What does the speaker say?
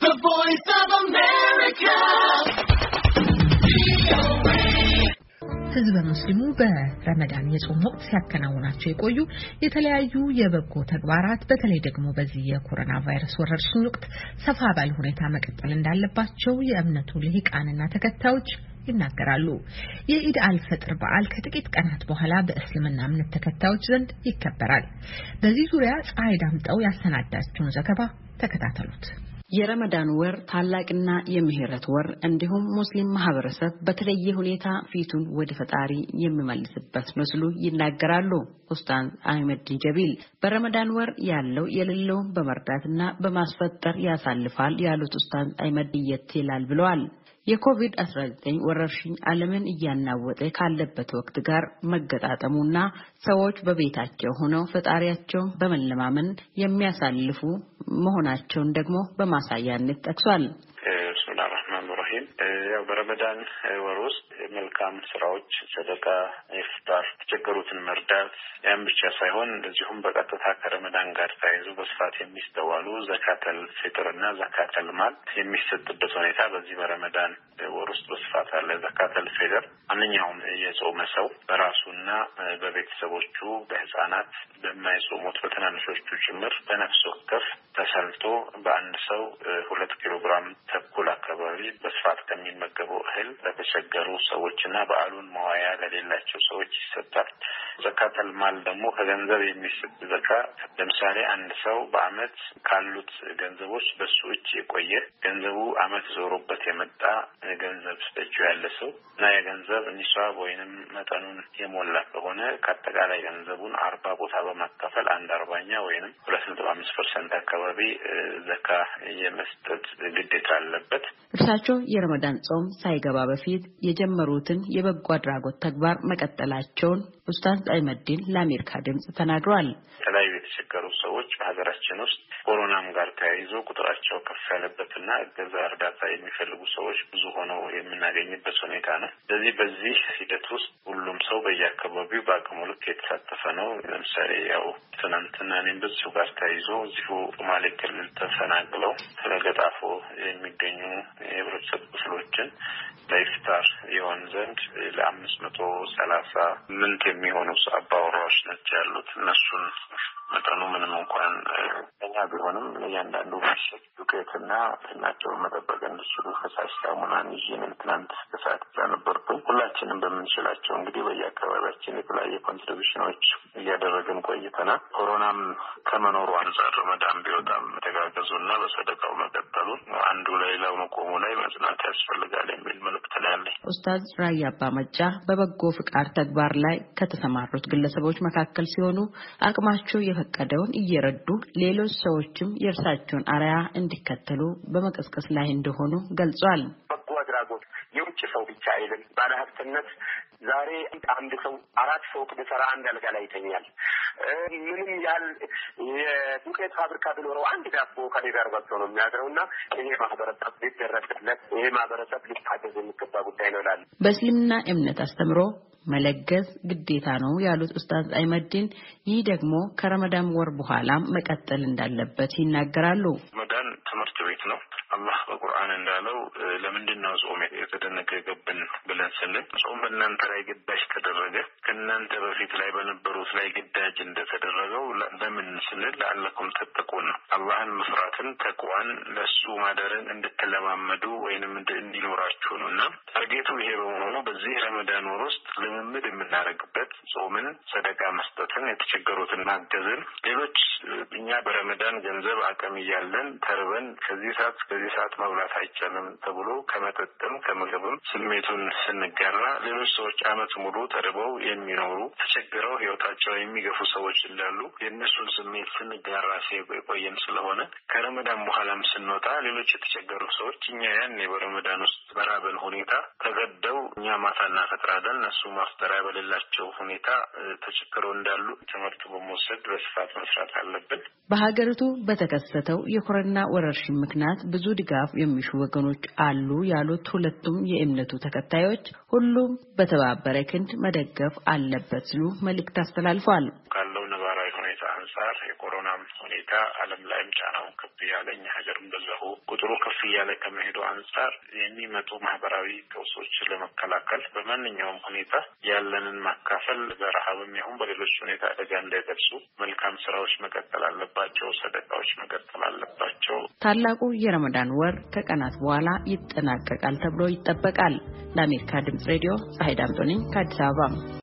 The Voice of America. ህዝበ ሙስሊሙ በረመዳን የጾም ወቅት ሲያከናውናቸው የቆዩ የተለያዩ የበጎ ተግባራት በተለይ ደግሞ በዚህ የኮሮና ቫይረስ ወረርሽኝ ወቅት ሰፋ ባለ ሁኔታ መቀጠል እንዳለባቸው የእምነቱ ልሂቃንና ተከታዮች ይናገራሉ። የኢድ አልፈጥር በዓል ከጥቂት ቀናት በኋላ በእስልምና እምነት ተከታዮች ዘንድ ይከበራል። በዚህ ዙሪያ ፀሐይ ዳምጠው ያሰናዳችውን ዘገባ ተከታተሉት። የረመዳን ወር ታላቅና የምህረት ወር እንዲሁም ሙስሊም ማህበረሰብ በተለየ ሁኔታ ፊቱን ወደ ፈጣሪ የሚመልስበት መስሉ ይናገራሉ። ኡስታዝ አህመድ ጀቢል በረመዳን ወር ያለው የሌለው በመርዳትና በማስፈጠር ያሳልፋል ያሉት ኡስታዝ አህመድ ይተላል ብለዋል። የኮቪድ-19 ወረርሽኝ ዓለምን እያናወጠ ካለበት ወቅት ጋር መገጣጠሙና ሰዎች በቤታቸው ሆነው ፈጣሪያቸው በመለማመን የሚያሳልፉ መሆናቸውን ደግሞ በማሳያነት ጠቅሷል። ያው በረመዳን ወር ውስጥ መልካም ስራዎች ሰደቃ፣ ኢፍጣር፣ የተቸገሩትን መርዳት ያን ብቻ ሳይሆን እንደዚሁም በቀጥታ ከረመዳን ጋር ተያይዞ በስፋት የሚስተዋሉ ዘካተል ፊጥርና ዘካተል ማል የሚሰጥበት ሁኔታ በዚህ በረመዳን ወር ውስጥ በስፋት አለ። ዘካተል ፊጥር ማንኛውም የጾመ ሰው በራሱና በቤተሰቦቹ በህፃናት በማይጾሙት በትናንሾቹ ጭምር በነፍስ ወከፍ ተሰልቶ በአንድ ሰው 2 ኪሎ ግራም ተኩል አካባቢ በስፋት ከሚመገበው እህል ለተቸገሩ ሰዎችና በዓሉን መዋያ ለሌላቸው ሰዎች ይሰጣል። ዘካተል ማል ደግሞ ከገንዘብ የሚሰጥ ዘካ ለምሳሌ አንድ ሰው በአመት ካሉት ገንዘቦች በሱ እጅ የቆየ ገንዘቡ አመት ዞሮበት የመጣ ገንዘብ እጁ ያለ ሰው እና የገንዘብ ኒሷብ ወይንም መጠኑን የሞላ ከሆነ ከአጠቃላይ ገንዘቡን 40 ቦታ በማካፈል 1/40 ወይንም 2.5% አካባቢ ዘካ የመስጠት ግዴታ አለበት። እርሳቸው የረመዳን ጾም ሳይገባ በፊት የጀመሩትን የበጎ አድራጎት ተግባር መቀጠላቸውን ኡስታዝ አህመድን ለአሜሪካ ድምጽ ተናግረዋል። የተለያዩ የተቸገሩ ሰዎች በሀገራችን ውስጥ ኮሮናም ጋር ተያይዞ ቁጥራቸው ከፍ ያለበትና እገዛ እርዳታ የሚፈልጉ ሰዎች ብዙ ሆነው የምናገኝበት ሁኔታ ነው። ስለዚህ በዚህ ሂደት ውስጥ ሁሉም ሰው በየአካባቢው በአቅሙ ልክ የተሳተፈ ነው። ለምሳሌ ያው ትናንትና እኔም በዚሁ ጋር ተያይዞ እዚሁ ሶማሌ ክልል ተፈናቅለው ለገጣፎ የሚገኙ የህብረተሰብ ክፍሎችን ለኢፍጣር ይሆን ዘንድ ለ538 የሚሆኑ አባወራዎች ናቸው ያሉት። እነሱን መጠኑ ምንም እንኳን እኛ ቢሆንም እያንዳንዱ ምሽት ዱቄትና እናቸውን መጠበቅ እንዲችሉ ፈሳሽ ሳሙናን ይዤን ትናንት ከሰዓት ነበርኩኝ። ሁላችንም በምንችላቸው እንግዲህ በየአካባቢያችን የተለያየ ኮንትሪቢሽኖች እያደረግን ቆይተናል። ኮሮናም ከመኖሩ አንጻር ረመዳን ቢወጣም መተጋገዙና በሰደቃው መቀጠሉ አንዱ ለሌላው መቆሙ ላይ መጽናት ያስፈልጋል የሚል መልእክት ላይ አለ። ኡስታዝ ራያ አባመጫ በበጎ ፍቃድ ተግባር ላይ ከተሰማሩት ግለሰቦች መካከል ሲሆኑ አቅማቸው የፈቀደውን እየረዱ ሌሎች ሰዎችም የእርሳቸውን አርአያ እንዲከተሉ በመቀስቀስ ላይ እንደሆኑ ገልጿል። በጎ አድራጎት የውጭ ሰው ብቻ አይደለም። ባለሀብትነት ዛሬ አንድ ሰው 4 ፎቅ በሰራ አንድ አልጋ ላይ ይተኛል። ምንም ያህል የዱቄት ፋብሪካ ቢኖረው አንድ ዳቦ ከሌጋር በልቶ ነው የሚያድረውና ይሄ ማህበረሰብ ሊደረስለት ይሄ ማህበረሰብ ሊታገዝ የሚገባ ጉዳይ ነው ይላል። በእስልምና እምነት አስተምሮ መለገስ ግዴታ ነው ያሉት ኡስታዝ አህመድን ይህ ደግሞ ከረመዳን ወር በኋላም መቀጠል እንዳለበት ይናገራሉ። ረመዳን ትምህርት ቤት ነው። አላህ በቁርአን እንዳለው ለምንድነው ጾም የተደነገገብን ብለን ስንል ጾም በእናንተ ላይ ግዳጅ ተደረገ ከእናንተ በፊት ላይ በነበሩት ላይ ግዳጅ እንደተደረገው ለምን ስንል ለአለኩም ተተቁን አላህን መፍራትን ተቅዋን ለሱ ማደርን እንድትለማመዱ ወይንም እንዲኖራችሁ ነውና ታርጌቱ ይሄ በመሆኑ በዚህ ረመዳን ወር ውስጥ ልምምድ የምናደርግበት ጾምን፣ ሰደቃ መስጠትን፣ የተቸገሩትን ማገዝን ሌሎች እኛ በረመዳን ገንዘብ አቅም እያለን ተርበን ከዚህ ሰዓት መብላት አይቻልም ተብሎ ከመጠጥም ከምግብም ስሜቱን ስንጋራ ሌሎች ሰዎች አመት ሙሉ ተርበው የሚኖሩ ተቸግረው ህይወታቸው የሚገፉ ሰዎች እንዳሉ የእነሱን ስሜት ስንጋራ ሲቆየን ስለሆነ ከረመዳን በኋላም ስንወጣ ሌሎች የተቸገሩ ሰዎች እኛ ያኔ በረመዳን ውስጥ በራበን ሁኔታ ተገደው እኛ ማታና ፈጥራለን እነሱ ማፍጠሪያ በሌላቸው ሁኔታ ተቸግረው እንዳሉ ትምህርቱ በመውሰድ በስፋት መስራት አለብን። በሀገሪቱ በተከሰተው የኮሮና ወረርሽኝ ምክንያት ብዙ ድጋፍ የሚሹ ወገኖች አሉ ያሉት ሁለቱም የእምነቱ ተከታዮች ሁሉም በተባበረ ክንድ መደገፍ አለበት ሲሉ መልእክት አስተላልፈዋል። ካለው ነባራዊ ሁኔታ አንፃር የኮሮና ሁኔታ ዓለም ላይም ጫናው ከፍ ያለኝ ሀገርም በዛው ቁጥሩ ከፍ እያለ ከመሄዱ አንጻር የሚመጡ ማህበራዊ ቀውሶች ለመከላከል በማንኛውም ሁኔታ ያለንን ማካፈል በረሃብም ይሁን በሌሎች ሁኔታ አደጋ እንዳይደርሱ መልካም ስራዎች መቀጠል አለባቸው። ሰደቃዎች መቀጠል አለባቸው። ታላቁ የረመዳን ወር ከቀናት በኋላ ይጠናቀቃል ተብሎ ይጠበቃል። ለአሜሪካ ድምጽ ሬዲዮ ፀሐይ ዳምጦ ነኝ ከአዲስ አበባ።